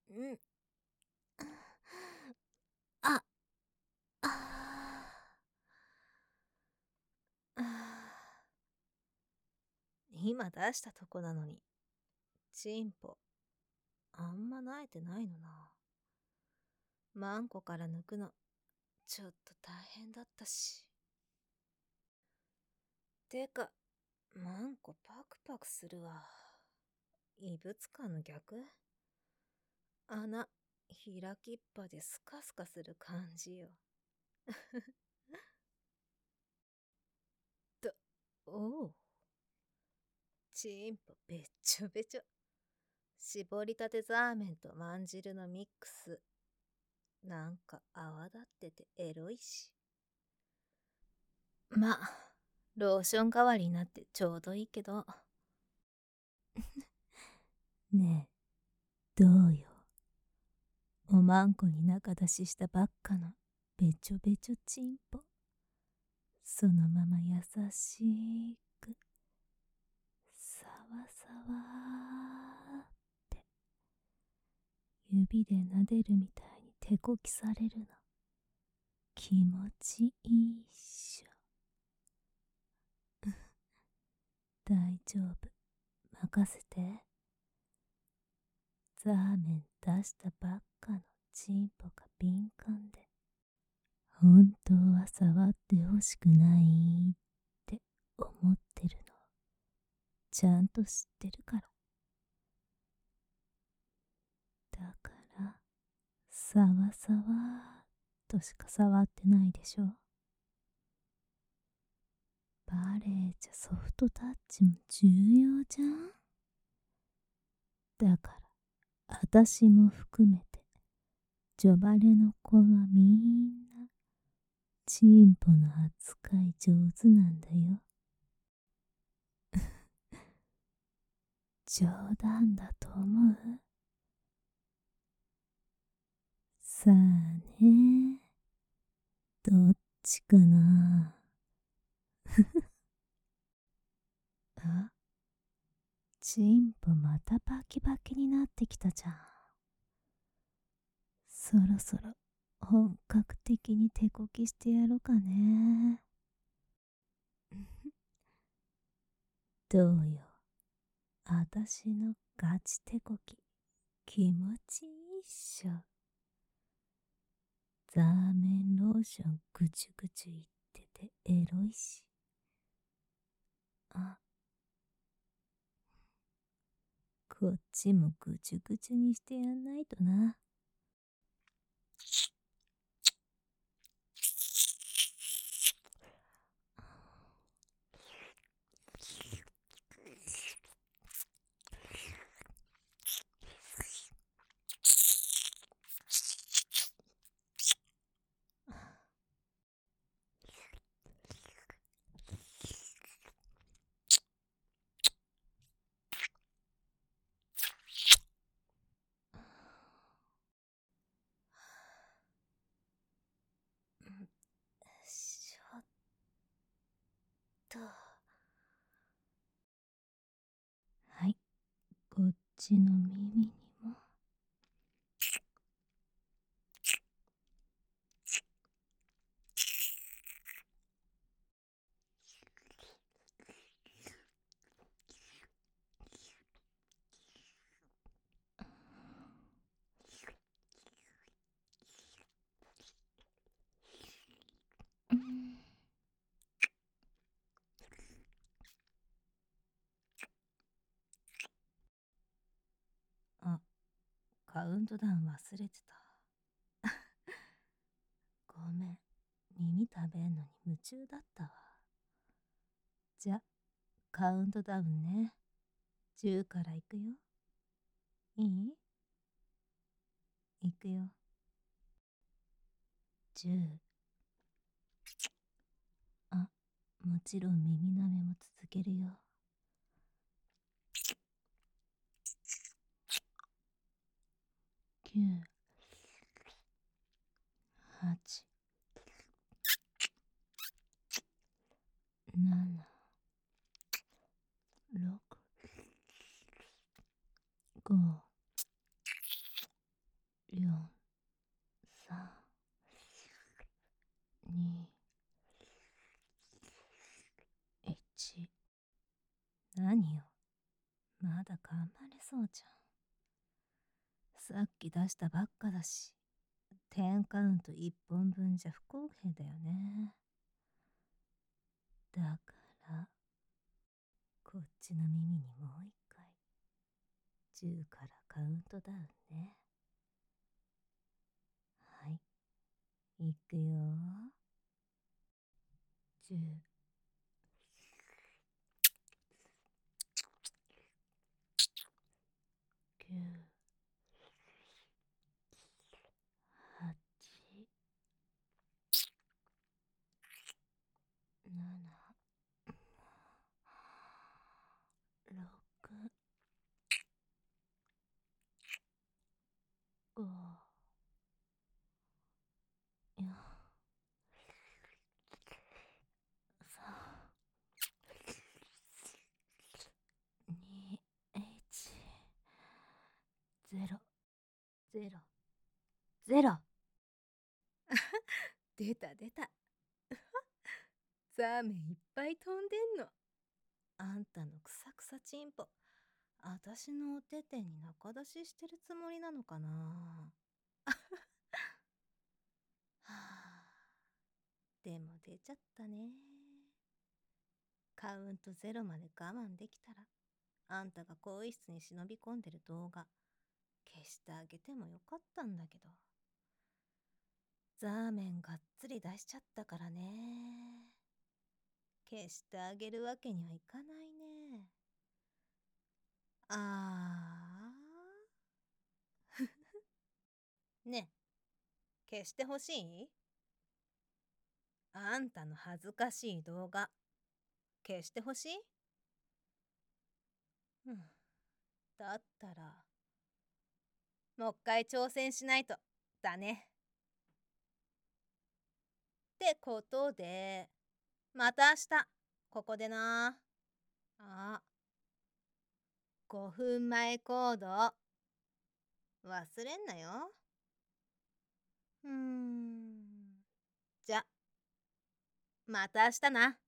うん。あ、ああ。今出したとこなのに、チンポ、あんま慣れてないのな。マンコから抜くの、ちょっと大変だったし。てか、マンコパクパクするわ。異物感の逆？穴、開きっぱでスカスカする感じよ。と、おう。チンポべっちょべちょ。絞りたてザーメンとまんじるのミックス。なんか泡立っててエロいし。まあ、ローション代わりになってちょうどいいけど。ねえ、どうよ。おまんこに仲出ししたばっかのべちょべちょチンポ。そのまま優しく、さわさわって指で撫でるみたいに手こきされるの。気持ちいいっしょ。大丈夫。任せて。ザーメン出したばっかのチンポが敏感で、本当は触ってほしくないって思ってるの。ちゃんと知ってるから。だから、さわさわとしか触ってないでしょ。バレエじゃソフトタッチも重要じゃん。だから、あたしも含めて、ジョバレの子はみんな、チンポの扱い上手なんだよ。冗談だと思う？さあね。どっちかな。あ、チンポまたバキバキになってきたじゃん。そろそろ本格的に手こきしてやろうかね。どうよ。あたしのガチ手こき、気持ちいいっしょ。ザーメンローションぐちゅぐちゅいっててエロいし。あ、こっちもぐちゅぐちゅにしてやんないとな。しょっと。はい、こっちの耳にも。あ、カウントダウン忘れてた。ごめん、耳食べんのに夢中だったわ。じゃ、カウントダウンね。10からいくよ。いい？いくよ。10。あ、もちろん耳舐めも続けるよ。9、8、7、6、5、 だ頑張れそうじゃん。さっき出したばっかだし、10カウント1本分じゃ不公平だよね。だから、こっちの耳にもう一回、10からカウントダウンね。はい、いくよ。10、9、8、7、6、5、4、3、2、1、0、0、0。出た出た。ザーメンいっぱい飛んでんの。あんたのくさくさチンポ、あたしのお手手に仲出ししてるつもりなのかな。はあ、でも出ちゃったね。カウント0まで我慢できたら、あんたが更衣室に忍び込んでる動画、消してあげてもよかったんだけど。ザーメンがっつり出しちゃったからね。消してあげるわけにはいかないね。あー。ねえ、消してほしい？あんたの恥ずかしい動画、消してほしい？うん。だったら、もう一回挑戦しないと、だね。ってことで、また明日、ここでな。あ、5分前コード、忘れんなよ。じゃ、また明日な。